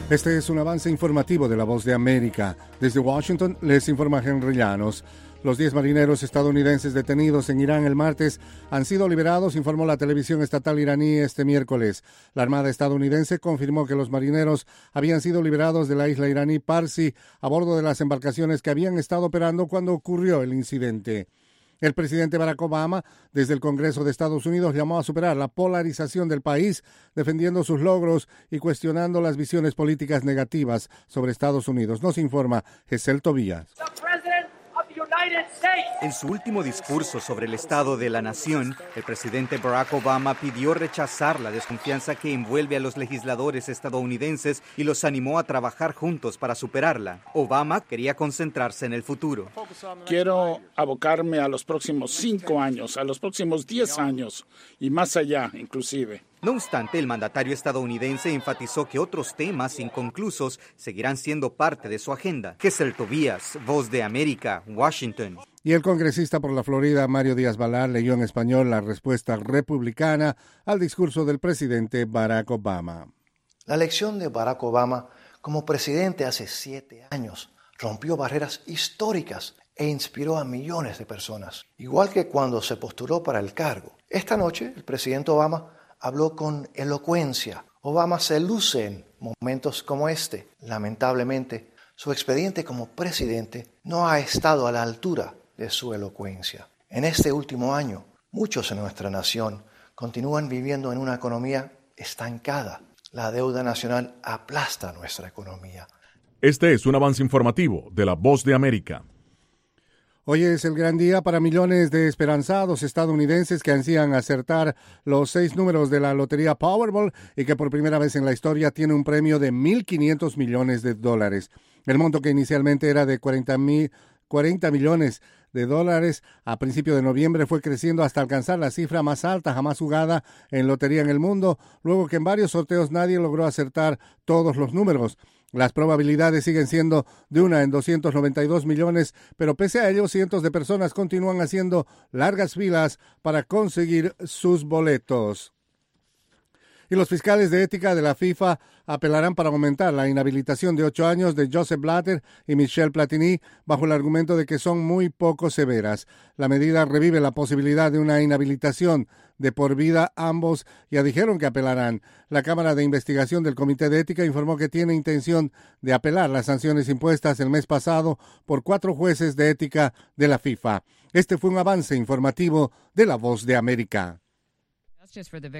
Este es un avance informativo de La Voz de América. Desde Washington les informa Henry Llanos. Los 10 marineros estadounidenses detenidos en Irán el martes han sido liberados, informó la televisión estatal iraní este miércoles. La Armada estadounidense confirmó que los marineros habían sido liberados de la isla iraní Parsi a bordo de las embarcaciones que habían estado operando cuando ocurrió el incidente. El presidente Barack Obama, desde el Congreso de Estados Unidos, llamó a superar la polarización del país, defendiendo sus logros y cuestionando las visiones políticas negativas sobre Estados Unidos. Nos informa Gesel Tobías. En su último discurso sobre el estado de la nación, el presidente Barack Obama pidió rechazar la desconfianza que envuelve a los legisladores estadounidenses y los animó a trabajar juntos para superarla. Obama quería concentrarse en el futuro. Quiero abocarme a los próximos 5 años, a los próximos 10 años y más allá, inclusive. No obstante, el mandatario estadounidense enfatizó que otros temas inconclusos seguirán siendo parte de su agenda. Gesel Tobías, Voz de América, Washington. Y el congresista por la Florida, Mario Díaz-Balart, leyó en español la respuesta republicana al discurso del presidente Barack Obama. La elección de Barack Obama como presidente hace 7 años rompió barreras históricas e inspiró a millones de personas, igual que cuando se postuló para el cargo. Esta noche, el presidente Obama habló con elocuencia. Obama se luce en momentos como este. Lamentablemente, su expediente como presidente no ha estado a la altura de su elocuencia. En este último año, muchos en nuestra nación continúan viviendo en una economía estancada. La deuda nacional aplasta nuestra economía. Este es un avance informativo de La Voz de América. Hoy es el gran día para millones de esperanzados estadounidenses que ansían acertar los 6 números de la lotería Powerball y que por primera vez en la historia tiene un premio de $1.500 millones. El monto, que inicialmente era de 40 millones de dólares a principio de noviembre, fue creciendo hasta alcanzar la cifra más alta jamás jugada en lotería en el mundo, luego que en varios sorteos nadie logró acertar todos los números. Las probabilidades siguen siendo de 1 en 292 millones, pero pese a ello, cientos de personas continúan haciendo largas filas para conseguir sus boletos. Y los fiscales de ética de la FIFA apelarán para aumentar la inhabilitación de 8 años de Joseph Blatter y Michel Platini bajo el argumento de que son muy poco severas. La medida revive la posibilidad de una inhabilitación de por vida. Ambos ya dijeron que apelarán. La Cámara de Investigación del Comité de Ética informó que tiene intención de apelar las sanciones impuestas el mes pasado por 4 jueces de ética de la FIFA. Este fue un avance informativo de La Voz de América.